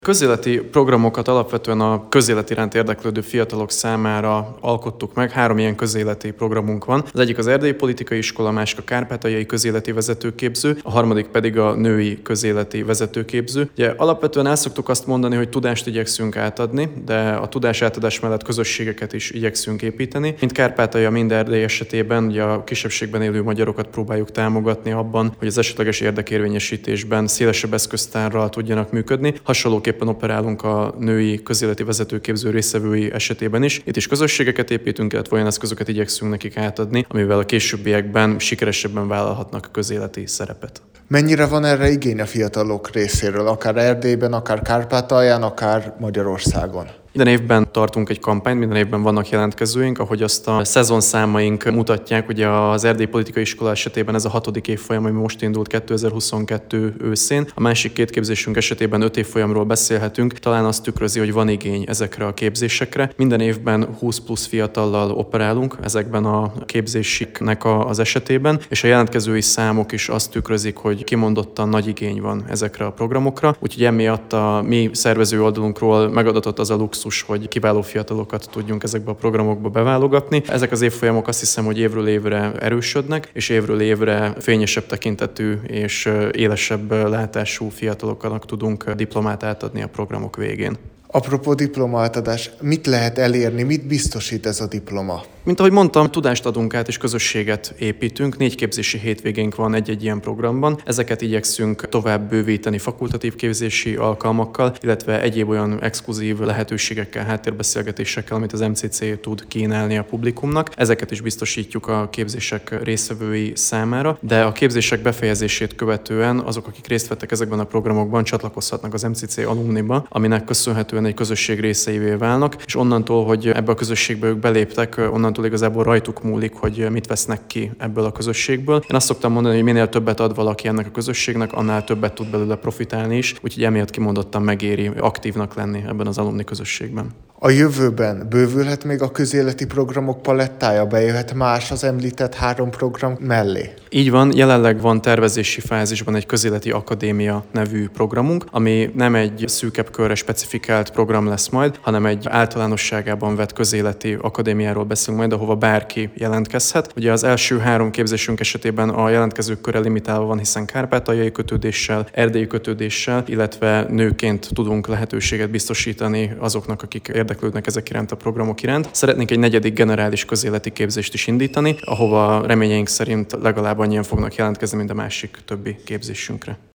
Közéleti programokat alapvetően a közélet iránt érdeklődő fiatalok számára alkottuk meg. 3 ilyen közéleti programunk van. Az egyik az Erdélyi Politikai Iskola, a másik a Kárpátaljai Közéleti Vezetőképző, a harmadik pedig a Női Közéleti Vezetőképző. Ugye alapvetően el szoktuk azt mondani, hogy tudást igyekszünk átadni, de a tudás átadás mellett közösségeket is igyekszünk építeni. Mind Kárpátalja, mind Erdély esetében ugye a kisebbségben élő magyarokat próbáljuk támogatni abban, hogy az esetleges érdekérvényesítésben szélesebb eszköztárral tudjanak működni. Hasonlóképpen operálunk a Női Közéleti Vezetőképző résztvevői esetében is. Itt is közösségeket építünk, illetve olyan eszközöket igyekszünk nekik átadni, amivel a későbbiekben sikeresebben vállalhatnak közéleti szerepet. Mennyire van erre igény a fiatalok részéről, akár Erdélyben, akár Kárpátalján, akár Magyarországon? Minden évben tartunk egy kampányt, minden évben vannak jelentkezőink, ahogy azt a szezonszámaink mutatják. Ugye az Erdélyi Politikai Iskola esetében ez a 6. évfolyam, ami most indult 2022 őszén. A másik 2 képzésünk esetében 5 évfolyamról beszélhetünk. Talán azt tükrözi, hogy van igény ezekre a képzésekre. Minden évben 20 plusz fiatallal operálunk ezekben a képzésiknek az esetében, és a jelentkezői számok is azt tükrözik, hogy kimondottan nagy igény van ezekre a programokra. Úgyhogy emiatt a mi szervező oldalunkról megadatott az a luxus, hogy kiváló fiatalokat tudjunk ezekbe a programokba beválogatni. Ezek az évfolyamok azt hiszem, hogy évről évre erősödnek, és évről évre fényesebb tekintetű és élesebb látású fiataloknak tudunk diplomát átadni a programok végén. Apropó diplomátadás, mit lehet elérni, mit biztosít ez a diploma? Mint ahogy mondtam, tudást adunk át és közösséget építünk. 4 képzési hétvégénk van egy-egy ilyen programban. Ezeket igyekszünk tovább bővíteni fakultatív képzési alkalmakkal, illetve egyéb olyan exkluzív lehetőségekkel, háttérbeszélgetésekkel, amit az MCC tud kínálni a publikumnak. Ezeket is biztosítjuk a képzések résztvevői számára, de a képzések befejezését követően azok, akik részt vettek ezekben a programokban, csatlakozhatnak az MCC alumniba, aminek köszönhetően egy közösség részeivé válnak, és onnantól, hogy ebbe a közösségbe ők beléptek, onnantól igazából rajtuk múlik, hogy mit vesznek ki ebből a közösségből. Én azt szoktam mondani, hogy minél többet ad valaki ennek a közösségnek, annál többet tud belőle profitálni is, úgyhogy emiatt kimondottan megéri aktívnak lenni ebben az alumni közösségben. A jövőben bővülhet még a közéleti programok palettája, bejöhet más az említett 3 program mellé? Így van, jelenleg van tervezési fázisban egy közéleti akadémia nevű programunk, ami nem egy szűkebb körre specifikált program lesz majd, hanem egy általánosságában vett közéleti akadémiáról beszélünk majd, ahova bárki jelentkezhet. Ugye az első 3 képzésünk esetében a jelentkezők köre limitálva van, hiszen kárpátaljai kötődéssel, erdélyi kötődéssel, illetve nőként tudunk lehetőséget biztosítani azoknak, akik érdeklődnek ezek iránt a programok iránt. Szeretnénk egy 4. generális közéleti képzést is indítani, ahova reményeink szerint legalább annyian fognak jelentkezni, mint a másik többi képzésünkre.